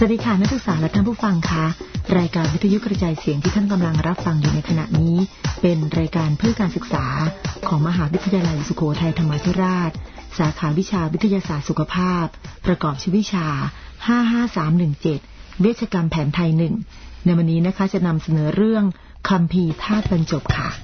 วัสดีค่ะนักศึกษาและท่านผู้ฟังคะรายการวิทยุกระจายเสียงที่ท่านกำลังรับฟังอยู่ในขณะนี้เป็นรายการเพื่อการศึกษาของมหาวิทยาลัยสุโขทัยธรรมาธิราชสาขาวิชาวิทยาศาสตร์สุขภาพประกอบชื่อวิชา55317เวชกรรมแผนไทย1ในวันนี้นะคะจะนำเสนอเรื่องคัมภีร์ธาตุบรรจบค่ะ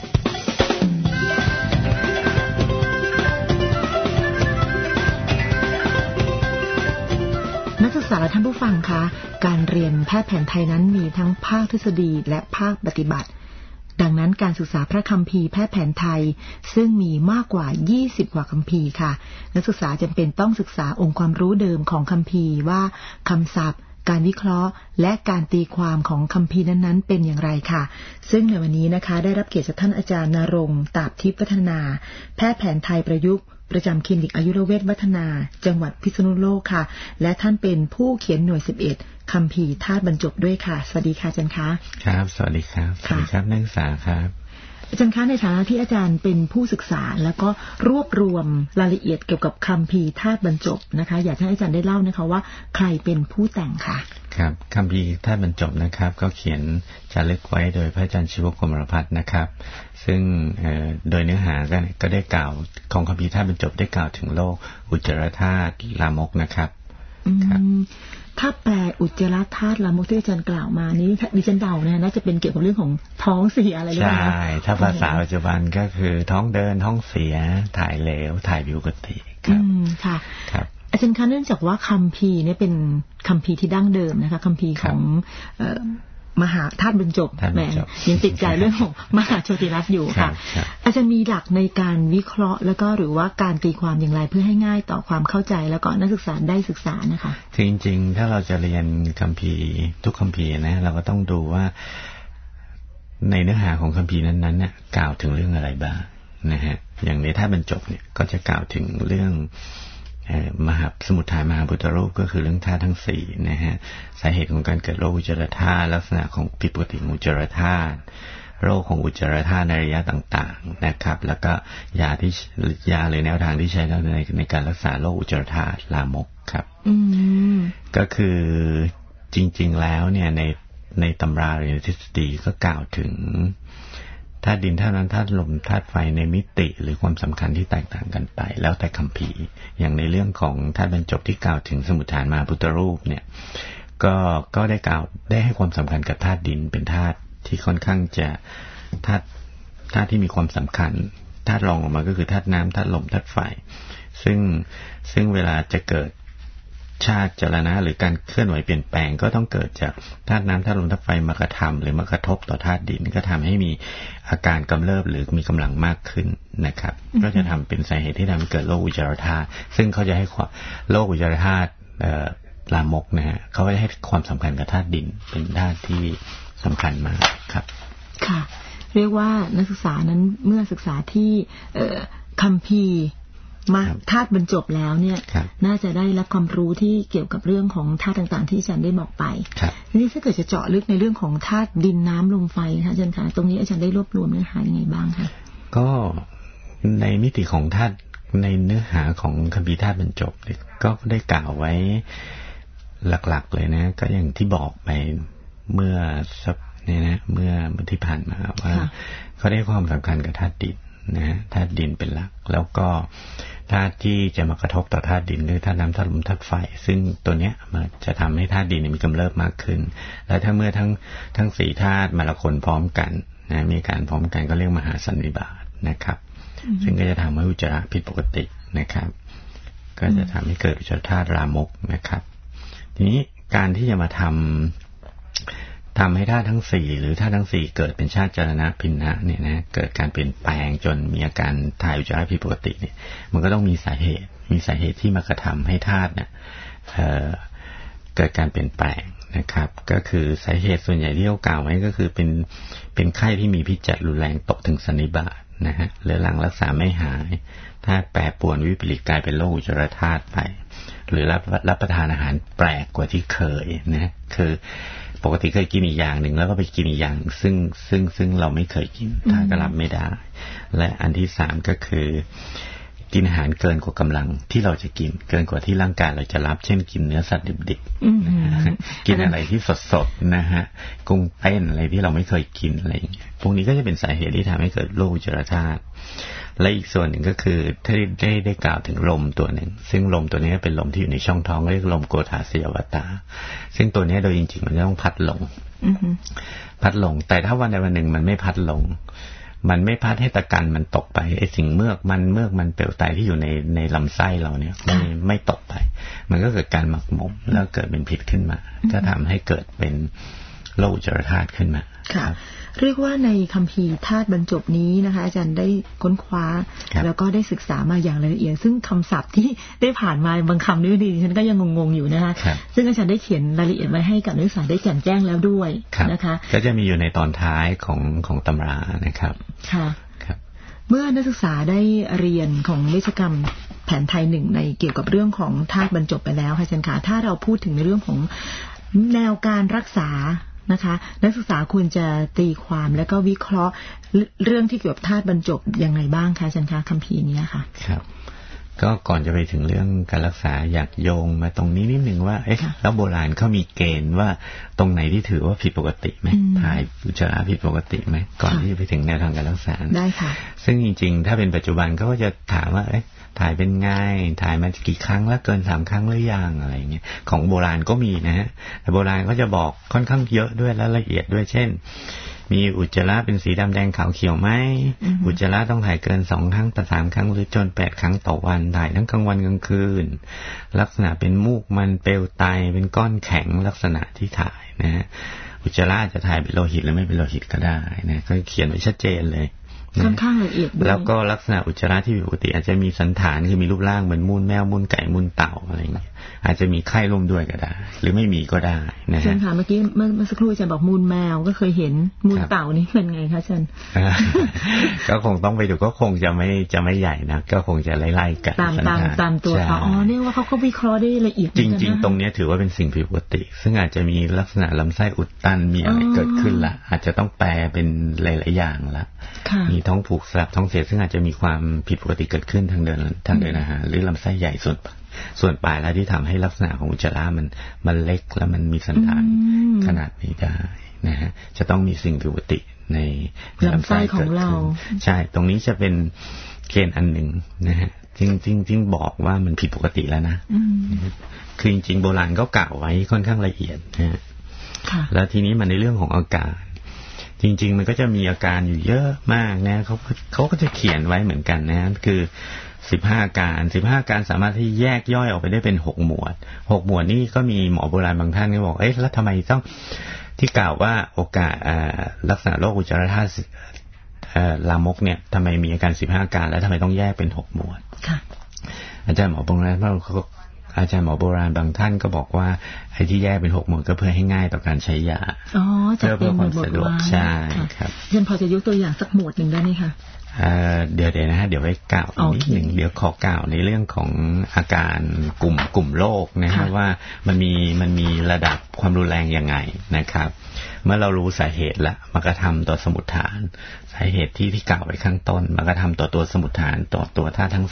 นักศึกษาและท่านผู้ฟังคะการเรียนแพทย์แผนไทยนั้นมีทั้งภาคทฤษฎีและภาคปฏิบัติดังนั้นการศึกษาพระคัมภีร์แพทย์แผนไทยซึ่งมีมากกว่า20กว่าคัมภีร์ค่ะนักศึกษาจำเป็นต้องศึกษาองค์ความรู้เดิมของคัมภีร์ว่าคำศัพท์การวิเคราะห์และการตีความของคัมภีร์นั้นๆเป็นอย่างไรค่ะซึ่งในวันนี้นะคะได้รับเกียรติจากท่านอาจารย์ณรงค์ตาบทิพย์วัฒนาแพทย์แผนไทยประยุกต์ประจำคลินิกอายุรเวชวัฒนาจังหวัดพิษณุโลกค่ะและท่านเป็นผู้เขียนหน่วย11คัมภีร์ธาตุบรรจบด้วยค่ะสวัสดีค่ะอาจารย์คะครับสวัสดีครับสวัสดีครับนักศึกษาครับอาจารย์คะในฐานะที่อาจารย์เป็นผู้ศึกษาแล้วก็รวบรวมรายละเอียดเกี่ยวกับคัมภีร์ธาตุบรรจบนะคะอยากให้อาจารย์ได้เล่านะคะว่าใครเป็นผู้แต่งค่ะครับคัมภีร์ธาตุบรรจบนะครับก็เขียนจารึกไว้โดยพระอาจารย์ชีวกรมรพัฒน์นะครับซึ่งโดยเนื้อหาก็ได้กล่าวของคัมภีร์ธาตุบรรจบได้กล่าวถึงโลกอุจจาระธาตุลามกนะครับถ้าแปลอุจจาระธาตุลามกที่อาจารย์กล่าวมานี้ดิฉันเดานะน่าจะเป็นเกี่ยวกับเรื่องของท้องเสียอะไรหรือเปล่าใช่ถ้าภาษาปัจจุบันก็คือท้องเดินท้องเสียถ่ายเหลวถ่ายผิวปกติครับค่ะครับอาจารย์คะเนื่องจากว่าคัมภีร์เนี่ยเป็นคัมภีร์ที่ดั้งเดิมนะคะคัมภีร์ของมหาธาตุบรรจบแหมยังติดใจเรื่องของมหาโชติรัตน์อยู่ค่ะอาจารย์มีหลักในการวิเคราะห์แล้วก็หรือว่าการตีความอย่างไรเพื่อให้ง่ายต่อความเข้าใจแล้วก็นักศึกษาได้ศึกษานะคะจริงๆถ้าเราจะเรียนคัมภีร์ทุกคัมภีร์นะเราก็ต้องดูว่าในเนื้อหาของคัมภีร์นั้นๆเนี่ยกล่าวถึงเรื่องอะไรบ้างนะฮะอย่างในธาตุบรรจบเนี่ยก็จะกล่าวถึงเรื่องมหาสมุทฐานมหาพุทธรูปก็คือเรื่องธาตุทั้งสี่นะฮะสาเหตุของการเกิดโรคอุจจาระธาตุลักษณะของผิดปกติของอุจจาระธาตุโรคของอุจจาระธาตุในระยะต่างๆนะครับแล้วก็ยาหรือแนวทางที่ใช้ในการรักษาโรคอุจจาระธาตุลามกครับก็คือจริงๆแล้วเนี่ยในตำราหรือทฤษฎีก็กล่าวถึงธาตุดินธาตุน้ำธาตุลมธาตุไฟในมิติหรือความสำคัญที่แตกต่างกันไปแล้วแต่คัมภีร์อย่างในเรื่องของธาตุบรรจบที่กล่าวถึงสมุทฐานมหาพุทธรูปเนี่ยก็ได้กล่าวได้ให้ความสำคัญกับธาตุดินเป็นธาตุที่ค่อนข้างจะธาตุที่มีความสำคัญธาตุรองออกมาก็คือธาตุน้ำธาตุลมธาตุไฟซึ่งเวลาจะเกิดชาติจรณะหรือการเคลื่อนไหวเปลี่ยนแปลงก็ต้องเกิดจากธาตุน้ำธาตุลมธาตุไฟมากระทำหรือมากระทบต่อธาตุดินก็ทำให้มีอาการกำเริบหรือมีกำลังมากขึ้นนะครับก็จะทำเป็นสาเหตุที่ทำให้เกิดโรคอุจจาระธาตุซึ่งเขาจะให้โรคอุจจาระธาตุลามกนะฮะเขาจะให้ความสำคัญกับธาตุดินเป็นธาตุที่สำคัญมากครับค่ะเรียกว่านักศึกษานั้นเมื่อศึกษาที่คัมภีร์มาธาตุบรรจบแล้วเนี่ยน่าจะได้รับความรู้ที่เกี่ยวกับเรื่องของธาตุต่างๆที่อาจารย์ได้บอกไปทีนี้ถ้าเกิดจะเจาะลึกในเรื่องของธาตุดินน้ำลมไฟค่ะอาจารย์คะตรงนี้อาจารย์ได้รวบรวมเนื้อหายังไงบ้างคะก็ในมิติของธาตุในเนื้อหาของคัมภีร์ธาตุบรรจบก็ได้กล่าวไว้หลักๆเลยนะก็อย่างที่บอกไปเมื่อเนี่ยนะเมื่อที่ผ่านมาว่าเขาได้ความสำคัญกับธาตุดินนะธาตุดินเป็นหลักแล้วก็ธาตุที่จะมากระทบต่อธาตุดินคือธาตุน้ำธาตุลมธาตุไฟซึ่งตัวเนี้ยมันจะทำให้ธาตุดินมีกำเริบมากขึ้นแล้วถ้าเมื่อทั้งสี่ธาตุมาละคนพร้อมกันนะมีการพร้อมกันก็เรียกมหาสันนิบาตนะครับซึ่งก็จะทำให้อุจจาระผิดปกตินะครับก็จะทำให้เกิดอุจจาระธาตุลามกนะครับทีนี้การที่จะมาทำให้ธาตุทั้งสี่หรือธาตุทั้งสี่เกิดเป็นชาติจรณะพินนะเนี่ยนะเกิดการเปลี่ยนแปลงจนมีอาการถ่ายอุจจาระผิดปกติเนี่ยมันก็ต้องมีสาเหตุที่มากระทำให้ธาตุเนี่ยเกิดการเปลี่ยนแปลงนะครับก็คือสาเหตุส่วนใหญ่ที่เขากล่าวไว้ก็คือเป็นไข้ที่มีพิษจัดรุนแรงตกถึงสันนิบาตนะฮะหรือหลังรักษาไม่หายธาตุแปรปรวนวิปริตกลายเป็นโรคอุจจาระธาตุไปหรือรับประทานอาหารแปลกกว่าที่เคยนะคือปกติเคยกินอีกอย่างหนึ่งแล้วก็ไปกินอีกอย่างซึ่งเราไม่เคยกินถ้าก็รับไม่ได้และอันที่สามก็คือกินอาหารเกินกว่ากำลังที่เราจะกินเกินกว่าที่ร่างกายเราจะรับเช่นกินเนื้อสัตว์ดิบๆกินอะไรที่สดๆนะฮะกุ้งเต้นอะไรที่เราไม่เคยกินอะไรอย่างเงี้ยพวกนี้ก็จะเป็นสาเหตุที่ทำให้เกิดโรคอุจจาระธาตุและอีกส่วนหนึ่งก็คือที่ได้กล่าวถึงลมตัวหนึ่งซึ่งลมตัวนี้เป็นลมที่อยู่ในช่องท้องเรียกลมโกฏาสยวตาซึ่งตัวนี้โดยจริงๆมันจะต้องพัดลงแต่ถ้าวันใดวันหนึ่งมันไม่พัดลงมันไม่พัดให้ตะกันมันตกไปไอ้สิ่งเมือกมันเปลวไตที่อยู่ในลำไส้เราเนี่ยไม่ตกไปมันก็เกิดการหมักหมมแล้วเกิดเป็นพิษขึ้นมาก็ทำให้เกิดเป็นโรคอุจจาระธาตุขึ้นมาค่ะเรียกว่าในคัมภีร์ธาตุบรรจบนี้นะคะอาจารย์ได้ค้นคว้าแล้วก็ได้ศึกษามาอย่างละเอียดซึ่งคำศัพท์ที่ได้ผ่านมาบางคำนี้ดีฉันก็ยังงงๆอยู่นะคะซึ่งอาจารย์ได้เขียนรายละเอียดไว้ให้กับนักศึกษาได้แจ่มแจ้งแล้วด้วยนะคะก็จะมีอยู่ในตอนท้ายของตำรานะครับค่ะเมื่อนักศึกษาได้เรียนของวิชาการแผนไทยหนึ่งในเกี่ยวกับเรื่องของธาตุบรรจบไปแล้วค่ะอาจารย์คะถ้าเราพูดถึงในเรื่องของแนวการรักษานะคะนักศึกษาควรจะตีความและก็วิเคราะห์เรื่องที่เกี่ยวกับธาตุบรรจบยังไงบ้างคะอาจารย์คะคัมภีร์นี้ค่ะครับก็ก่อนจะไปถึงเรื่องการรักษาอยากโยงมาตรงนี้นิดนึงว่าแล้วโบราณเขามีเกณฑ์ว่าตรงไหนที่ถือว่าผิดปกติไหมถ่ายอุจจาระผิดปกติไหมก่อนที่จะไปถึงแนวทางการรักษาได้ค่ะซึ่งจริงๆถ้าเป็นปัจจุบันเขาก็จะถามว่าถ่ายเป็นไงถ่ายมากี่ครั้งแล้วเกิน3 ครั้งหรือยังอะไรเงี้ยของโบราณก็มีนะฮะแต่โบราณก็จะบอกค่อนข้างเยอะด้วยและละเอียดด้วยเช่นมีอุจจาระเป็นสีดำแดงขาวเขียวไหมอุจจาระต้องถ่ายเกิน2 ครั้งต่อ3 ครั้งหรือจน8 ครั้งต่อวันถ่ายทั้งกลางวันกลางคืนลักษณะเป็นมูกมันเปลวไตเป็นก้อนแข็งลักษณะที่ถ่ายนะฮะอุจจาระจะถ่ายเป็นโลหิตหรือไม่เป็นโลหิตก็ได้นะก็เขียนไว้ชัดเจนเลยค่อนข้างละเอียดด้วยแล้วก็ลักษณะอุจจาระที่ผิดปกติอาจจะมีสันฐานคือมีรูปร่างเหมือนมูลแมวมูลไก่มูลเต่าอะไรอย่างเงี้ยอาจจะมีไข้ร่วมด้วยก็ได้หรือไม่มีก็ได้นะฮะเช่นค่ะเมื่อกี้เมื่อสักครู่อาจารย์บอกมูลแมวก็เคยเห็นมูลเต่านี่เป็นไงคะอาจารย์ก็คงต้องไปดูก็คงจะไม่ใหญ่นะก็คงจะไล่ๆกันตามตัวเขาอ๋อเนี่ยว่าเขาก็วิเคราะห์ได้ละเอียดจริงๆตรงนี้ถือว่าเป็นสิ่งผิดปกติซึ่งอาจจะมีลักษณะลำไส้อุดตันมีอะไรเกิดขึ้นละอาจจะต้องแปลเป็นหลายๆอย่างละมีท้องผูกสลับท้องเสียซึ่งอาจจะมีความผิดปกติเกิดขึ้นทางเดินอาหารหรือลำไส้ใหญ่ส่วนปลายแล้วที่ทำให้ลักษณะของอุจจาระมันเล็กแล้วมันมีสันฐานขนาดนี้ได้นะฮะจะต้องมีสิ่งผิดปกติในลำไส้ของเราใช่ตรงนี้จะเป็นเกณฑ์อันหนึ่งนะฮะจริงบอกว่ามันผิดปกติแล้วนะคือจริงๆโบราณก็กล่าวไว้ค่อนข้างละเอียดนะฮะแล้วทีนี้มันในเรื่องของอาการจริงๆมันก็จะมีอาการอยู่เยอะมากนะเขาก็จะเขียนไว้เหมือนกันนะคือ15 อาการสามารถที่แยกย่อยออกไปได้เป็น6 หมวดนี่ก็มีหมอโบราณบางท่านก็บอกแล้วทำไมต้องที่กล่าวว่าโอกาสลักษณะโรคอุจจาระธาตุลามกเนี่ยทำไมมีอาการ15 อาการแล้วทำไมต้องแยกเป็น6 หมวดอาจารย์หมอโบราณบางท่านก็บอกว่าไอ้ที่แยกเป็น6 หมวดก็เพื่อให้ง่ายต่อการใช้ยาเพื่อความสะดวกใช่ครับยันพอจะยกตัวอย่างสักหมวดหนึ่งได้ไหมคะเดี๋ยวนะฮะเดี๋ยวไว้กล่าวนิดหนึ่งเดี๋ยวขอกล่าวในเรื่องของอาการกลุ่มโรคนะฮะว่ามันมีระดับความรุนแรงยังไงนะครับเมื่อเรารู้สาเหตุละมันก็ทำต่อสมุฏฐานสาเหตุที่กล่าวไว้ข้างต้นมันก็ทำต่อตัวสมุฏฐานต่อตัวธาตุทั้ง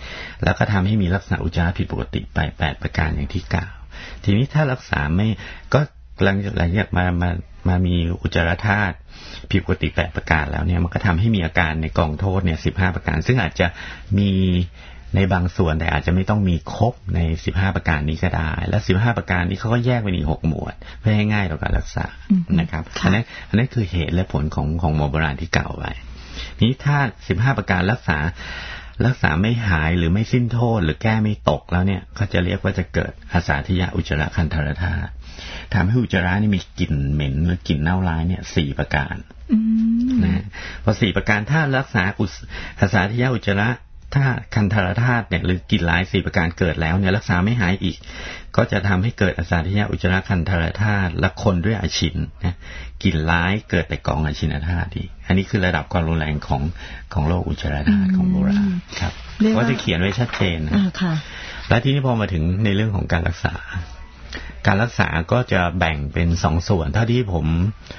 4แล้วก็ทำให้มีลักษณะอุจจาระผิดปกติไป8 ประการอย่างที่กล่าวทีนี้ถ้ารักษาไม่ก็หลังจากมามีอุจจาระธาตุผิดปกติ8 ประการแล้วเนี่ยมันก็ทำให้มีอาการในกองโทษเนี่ย15 ประการซึ่งอาจจะมีในบางส่วนแต่อาจจะไม่ต้องมีครบใน15 ประการนี้ก็ได้และ15 ประการนี้เขาก็แยกเป็นอีก6 หมวดเพื่อให้ง่ายต่อการรักษานะครับอันนั้นคือเหตุและผลของหมอโบราณที่กล่าวไว้นี้ถ้า15 ประการรักษาไม่หายหรือไม่สิ้นโทษหรือแก้ไม่ตกแล้วเนี่ยก็จะเรียกว่าจะเกิดอาสาทยอุจจาระคันธารธาตุทำให้อุจจาระนี่มีกลิ่นเหม็นหรือกลิ่นเน่าร้ายเนี่ย4 ประการนะพอ4 ประการถ้ารักษาอาสาทยอุจจาระถ้าคันธารธาตุเนี่ยหรือกลิ่นร้าย4 ประการเกิดแล้วเนี่ยรักษาไม่หายอีกก็จะทำให้เกิดอาสาทยอุจจาระคันธารธาตุและคนด้วยอาชินนะกลิ่นร้ายเกิดแต่กองอาชินธาตุอีกอันนี้คือระดับความรุนแรงของโรคอุจจาระธาตุของโบราณครับก็จะเขียนไว้ชัดเจนนะและทีนี้พอมาถึงในเรื่องของการรักษาก็จะแบ่งเป็น2 ส่วนเท่าที่ผม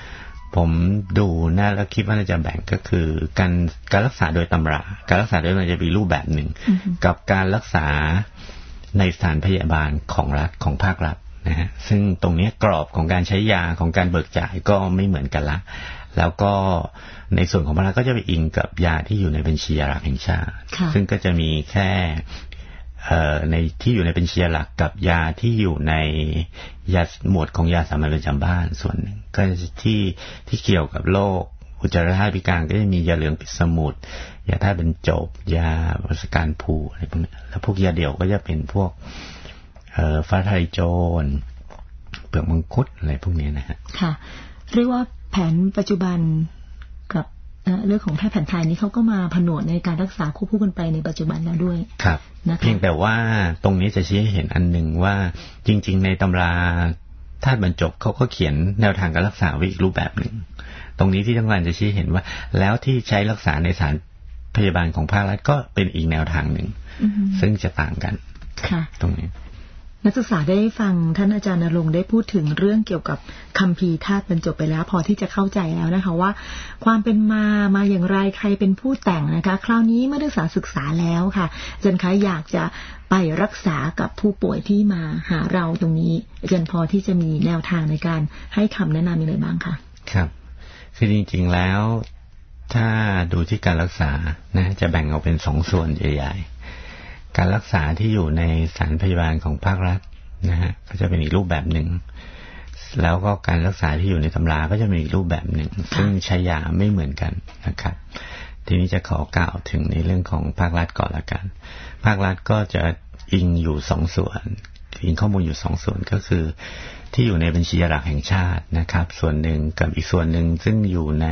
ผมดูนะแล้วคิดว่าน่าจะแบ่งก็คือการรักษาโดยตำราการรักษาโดยมันจะมีรูปแบบหนึ่งกับการรักษาในสถานพยาบาลของรัฐของภาครัฐนะฮะซึ่งตรงนี้กรอบของการใช้ยาของการเบิกจ่ายก็ไม่เหมือนกันละแล้วก็ในส่วนของภาครัฐก็จะไปอิงกับยาที่อยู่ในบัญชียาหลักแห่งชาติซึ่งก็จะมีแค่ในที่อยู่ในบัญชีหลักกับยาที่อยู่ในยาหมวดของยาสามัญประจำบ้านส่วนหนึ่งก็ที่เกี่ยวกับโรคอุจจาระธาตุพิการก็จะมียาเหลืองปิดสมุดยาธาตุบรรจบยาวัสการผูอะไรพวกนี้แล้วพวกยาเดี่ยวก็จะเป็นพวกฟ้าทะลายโจรเปลือกมังคุดอะไรพวกนี้นะฮะค่ะเรียกว่าแผนปัจจุบันกับเรื่องของแพทย์แผนไทยนี้เขาก็มาผนวกในการรักษาควบคู่กันไปในปัจจุบันแล้วด้วยครับเพียงแต่ว่าตรงนี้จะชี้ให้เห็นอันหนึ่งว่าจริงๆในตำราธาตุบรรจบเขาก็เขียนแนวทางการรักษาไว้อีกรูปแบบหนึ่งตรงนี้ที่ต้องการจะชี้เห็นว่าแล้วที่ใช้รักษาในสถานพยาบาลของภาครัฐก็เป็นอีกแนวทางหนึ่งซึ่งจะต่างกันตรงนี้นักศึกษาได้ฟังท่านอาจารย์ณรงค์ได้พูดถึงเรื่องเกี่ยวกับคัมภีร์ธาตุบรรจบไปแล้วพอที่จะเข้าใจแล้วนะคะว่าความเป็นมาอย่างไรใครเป็นผู้แต่งนะคะคราวนี้เมื่อนักศึกษาศึกษาแล้วค่ะอาจารย์คะอยากจะไปรักษากับผู้ป่วยที่มาหาเราตรงนี้อาจารย์พอที่จะมีแนวทางในการให้คำแนะนำอะไรบ้างคะครับคือจริงๆแล้วถ้าดูที่การรักษานะจะแบ่งออกเป็น2ส่วนใหญ่ๆการรักษาที่อยู่ในสถานพยาบาลของภาครัฐนะฮะก็จะเป็นอีกรูปแบบหนึ่งแล้วก็การรักษาที่อยู่ในตำราก็จะมีอีกรูปแบบหนึ่งซึ่งใช้ยาไม่เหมือนกันนะครับทีนี้จะขอกล่าวถึงในเรื่องของภาครัฐก่อนละกันภาครัฐก็จะอิงอยู่2ส่วนอิงข้อมูลอยู่2ส่วนก็คือที่อยู่ในบัญชียาหลักแห่งชาตินะครับส่วนหนึ่งกับอีกส่วนหนึ่งซึ่งอยู่ใน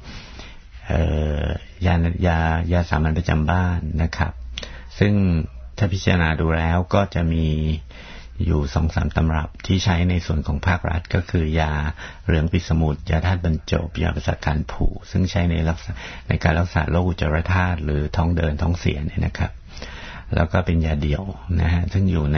ยาสามัญประจำบ้านนะครับซึ่งถ้าพิจารณาดูแล้วก็จะมีอยู่ 2-3 ตำรับที่ใช้ในส่วนของภาครัฐก็คือยาเหลืองปิดสมุดยาธาตุบรรจบยาประสาทการผูซึ่งใช้ในการรักษาโรคอุจจาระธาตุหรือท้องเดินท้องเสียเนี่ยนะครับแล้วก็เป็นยาเดี่ยวนะฮะซึ่งอยู่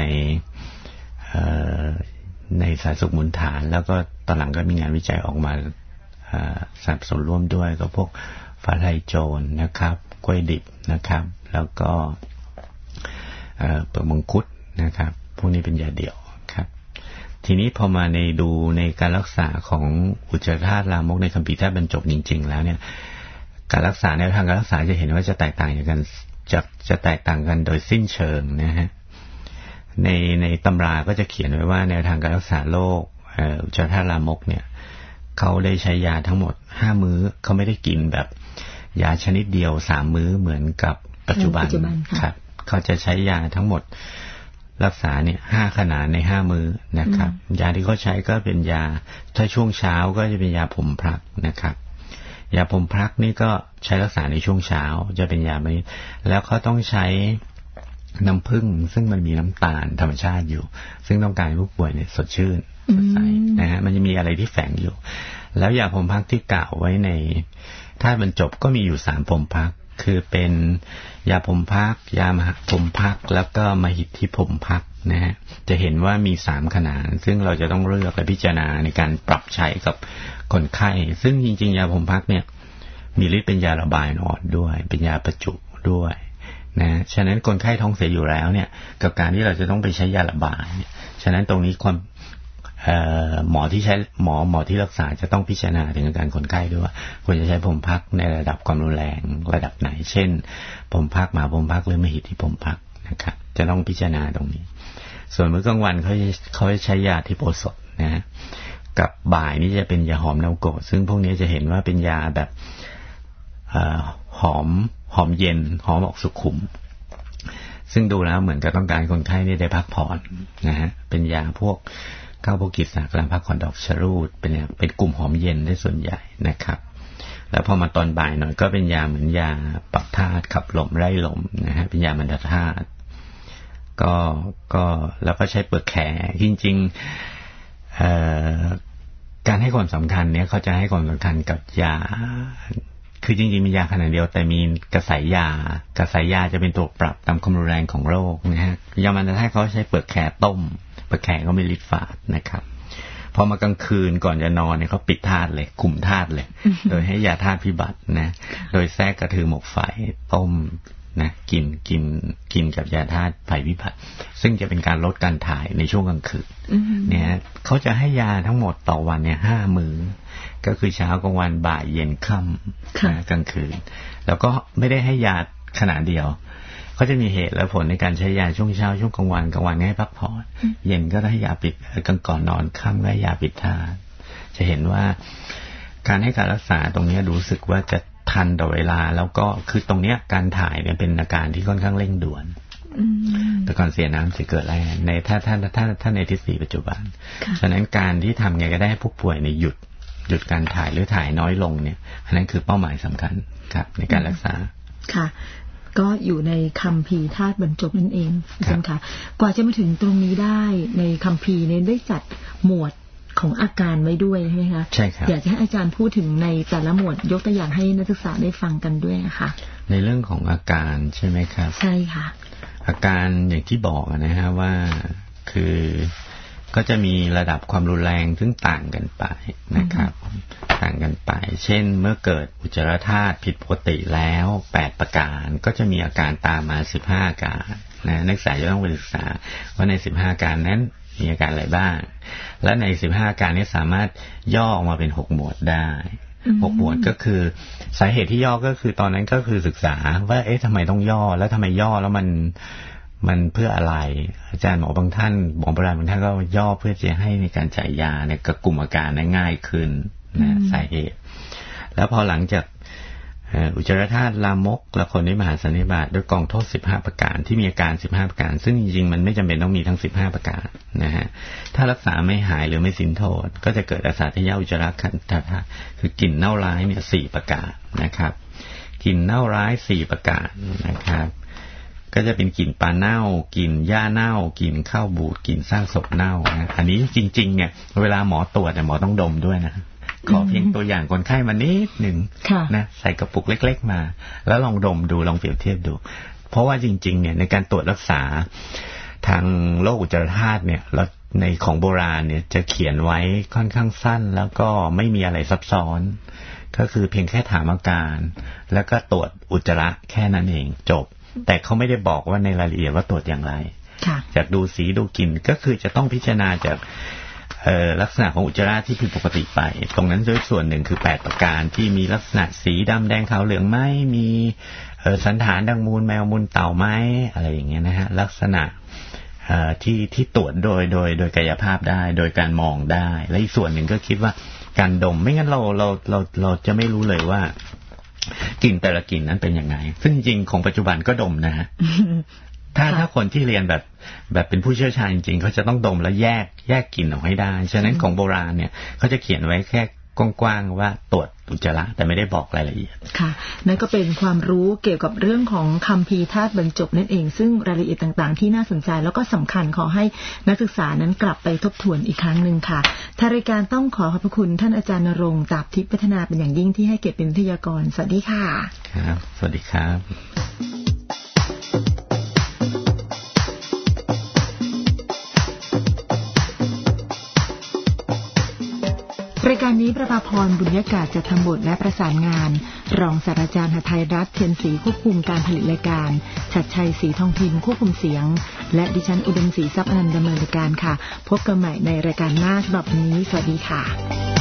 ในสาธารณสุขมูลฐานแล้วก็ตอนหลังก็มีงานวิจัยออกมาสนับสนุนร่วมด้วยก็พวกฟ้าทะลายโจรนะครับกล้วยดิบนะครับแล้วก็เปลือกมังคุดนะครับพวกนี้เป็นยาเดี่ยวครับทีนี้พอมาดูในการรักษาของอุจจาระธาตุลามกในคัมภีร์ธาตุบรรจบจริงๆแล้วเนี่ยการรักษาแนวทางการรักษาจะเห็นว่าจะแตกต่างกันจะแตกต่างกันโดยสิ้นเชิงนะฮะในตำราก็จะเขียนไว้ว่าแนวทางการรักษาโรคอุจจาระธาตุลามกเนี่ยเขาได้ใช้ยาทั้งหมด5มื้อเขาไม่ได้กินแบบยาชนิดเดียว3มื้อเหมือนกับปัจจุบันครับเขาจะใช้ยาทั้งหมดรักษาเนี่ย5ขนาดใน5มื้อนะครับยาที่เขาใช้ก็เป็นยาถ้าช่วงเช้าก็จะเป็นยาผมพลักนะครับยาผมพลักนี่ก็ใช้รักษาในช่วงเช้าจะเป็นยาไม่แล้วเขาต้องใช้น้ำผึ้งซึ่งมันมีน้ำตาลธรรมชาติอยู่ซึ่งต้องการให้ผู้ป่วยเนี่ยสดชื่นสดใสนะฮะมันจะมีอะไรที่แฝงอยู่แล้วยาผมพลักที่กล่าวไว้ในธาตุบรรจบก็มีอยู่3ผมพลักคือเป็นยาผมพลักยามหผมพลักแล้วก็มหิทธิผมพลักนะฮะจะเห็นว่ามี3ขนาดซึ่งเราจะต้องเลือกและพิจารณาในการปรับใช้กับคนไข้ซึ่งจริงๆยาผมพลักเนี่ยมีฤทธิ์เป็นยาระบายอ่อนด้วยเป็นยาประจุด้วยนะฉะนั้นคนไข้ท้องเสียอยู่แล้วเนี่ยกับการที่เราจะต้องไปใช้ยาระบายฉะนั้นตรงนี้ความหมอที่ใช้หมอที่รักษาจะต้องพิจารณาถึงอาการคนไข้ด้วยว่าควรจะใช้ผมพักในระดับความรุนแรงระดับไหนเช่นผมพักมหาผมพักหรือมหิทธิผมพักนะครับจะต้องพิจารณาตรงนี้ส่วนมื้อกลางวันเขาจะใช้ยาทิโพสดนะฮะกับบ่ายนี่จะเป็นยาหอมนาโกะซึ่งพวกนี้จะเห็นว่าเป็นยาแบบหอมเย็นหอมออกสุขุมซึ่งดูแล้วเหมือนกับต้องการคนไข้นี่ได้พักผ่อนนะฮะเป็นยาพวกเข้าพวกกิจสากลางพักผ่อนดอกชะรูดเป็นกลุ่มหอมเย็นได้ส่วนใหญ่นะครับแล้วพอมาตอนบ่ายหน่อยก็เป็นยาเหมือนยาปรับธาตุขับลมไล่ลมนะฮะเป็นยาบรรเทาธาตุก็แล้วก็ใช้เปลือกแขจริงๆการให้ความสำคัญเนี่ยเขาจะให้ความสำคัญกับยาคือจริงๆมียาขนาดเดียวแต่มีกระสายยาจะเป็นตัวปรับตามความรุนแรงของโรคนะฮะยาบรรเทาธาตุเขาใช้เปลือกแขต้มเปลือกแขก็มีฤทธิ์ฝาดนะครับพอมากลางคืนก่อนจะนอนเนี่ยเขาปิดธาตุเลยกลุ่มธาตุเลย โดยให้ยาธาตุพิบัตินะโดยแทรกกระทือหมกไฟต้มนะกินกับยาธาตุไฟพิบัติซึ่งจะเป็นการลดการถ่ายในช่วงกลางคืนเนี่ยเขาจะให้ยาทั้งหมดต่อวันเนี่ย5 มื้อก็คือเช้ากลางวันบ่ายเย็นค่ำกลางคืนแล้วก็ไม่ได้ให้ยาขนาดเดียวเขาจะมีเหตุและผลในการใช้ยาช่วงเช้าช่วงกลางวันให้พักผ่อนเย็นก็ให้ยาปิดก่อนนอนค่ำก็ให้ยาปิดธาตุจะเห็นว่าการให้การรักษาตรงนี้รู้สึกว่าจะทันต่อเวลาแล้วก็คือตรงเนี้ยการถ่ายเนี่ยเป็นอาการที่ค่อนข้างเร่งด่วนแต่ก่อนเสียน้ำจะเกิดอะไรในถ้าในทฤษฎีปัจจุบันฉะนั้นการที่ทำไงก็ได้ให้ผู้ป่วยในหยุดการถ่ายหรือถ่ายน้อยลงเนี่ยอันนั้นคือเป้าหมายสำคัญครับในการรักษาค่ะก็อยู่ในคัมภีร์ธาตุบรรจบนั่นเองใช่ไหมคะกว่าจะมาถึงตรงนี้ได้ในคัมภีร์เนี่ยได้จัดหมวดของอาการไว้ด้วยใช่ไหมคะใช่ครับอยากจะให้อาจารย์พูดถึงในแต่ละหมวดยกตัวอย่างให้นักศึกษาได้ฟังกันด้วยนะคะในเรื่องของอาการใช่ไหมครับใช่ค่ะอาการอย่างที่บอกนะฮะว่าคือก็จะมีระดับความรุนแรงซึ่งต่างกันไปนะครับต่างกันไปเช่นเมื่อเกิดอุจจาระธาตุผิดปกติแล้ว8ประการก็จะมีอาการตามมา15อาการนะนักศึกษาจะต้องไปศึกษาว่าใน15อาการนั้นมีอาการอะไรบ้างและใน15อาการนี้สามารถย่อออกมาเป็น6หมวดได้6หมวดก็คือสาเหตุที่ย่อก็คือตอนนั้นก็คือศึกษาว่าทำไมต้องย่อแล้วทำไมย่อแล้วมันเพื่ออะไรอาจารย์หมอบางท่านหมอโบราณบางท่านก็ย่อเพื่อจะให้ในการจ่ายยาเนี่ยกับกลุ่มอาการง่ายขึ้นนะสาเหตุแล้วพอหลังจากอุจจาระธาตุลามกละคนนิมหาสันนิบาตด้วยกองโทษ15ประการที่มีอาการ15ประการซึ่งจริงๆมันไม่จำเป็นต้องมีทั้ง15ประการนะฮะถ้ารักษาไม่หายหรือไม่สิ้นโทษก็จะเกิดอาสาทยอุจจาระคันธาตุคือกลิ่นเน่าร้ายเนี่ย4ประการนะครับกลิ่นเน่าร้าย4ประการนะครับก็จะเป็นกลิ่นปลาเน่ากลิ่นหญ้าเน่ากลิ่นข้าวบูดกลิ่นซากศพเน่านะอันนี้จริงๆเนี่ยเวลาหมอตรวจเนี่ยหมอต้องดมด้วยนะขอเพียงตัวอย่างคนไข้มานิดหนึ่งนะใส่กระปุกเล็กๆมาแล้วลองดมดูลองเปรียบเทียบดูเพราะว่าจริงๆเนี่ยในการตรวจรักษาทางโรคอุจจาระธาตุเนี่ยแล้วในของโบราณเนี่ยจะเขียนไว้ค่อนข้างสั้นแล้วก็ไม่มีอะไรซับซ้อนก็คือเพียงแค่ถามอาการแล้วก็ตรวจอุจจาระแค่นั้นเองจบแต่เขาไม่ได้บอกว่าในรายละเอียดว่าตรวจอย่างไรจากดูสีดูกลิ่นก็คือจะต้องพิจารณาจากลักษณะของอุจจาระที่ผิดปกติไปตรงนั้นด้วยส่วนหนึ่งคือ8ประการที่มีลักษณะสีดำแดงขาวเหลืองไหมมีสันฐานดังมูลแมวมูลเต่าไหมอะไรอย่างเงี้ยนะฮะลักษณะที่ตรวจโดยกายภาพได้โดยการมองได้และอีกส่วนหนึ่งก็คิดว่าการดมไม่งั้นเราจะไม่รู้เลยว่ากลิ่นแต่ละกลิ่นนั้นเป็นยังไงซึ่งจริงของปัจจุบันก็ดมนะฮะถ้าคนที่เรียนแบบเป็นผู้เชี่ยวชาญจริงๆเขาจะต้องดมแล้วแยกกลิ่นออกให้ได้ฉะนั้นของโบราณเนี่ยเขาจะเขียนไว้แค่กว้างๆว่าตรวจอุจจาระแต่ไม่ได้บอกรายละเอียดค่ะนั่นก็เป็นความรู้เกี่ยวกับเรื่องของคัมภีร์ธาตุบรรจบนั่นเองซึ่งรายละเอียดต่างๆที่น่าสนใจแล้วก็สำคัญขอให้นักศึกษานั้นกลับไปทบทวนอีกครั้งหนึ่งค่ะทางรายการต้องขอขอบพระคุณท่านอาจารย์ณรงค์ ตาบทิพย์พัฒนาเป็นอย่างยิ่งที่ให้เกียรติเป็นวิทยากรสวัสดีค่ะครับสวัสดีครับรายการนี้ประภาพรบุญยากาศจัดทำบทและประสานงานรองศาสตราจารย์หทัยรัตน์เทียนศรีควบคุมการผลิตรายการชัดชัยศรีทองพิมพ์ควบคุมเสียงและดิฉันอุดมศรีทรัพย์อนันต์ดำเนินรายการค่ะพบกันใหม่ในรายการหน้าฉบับนี้สวัสดีค่ะ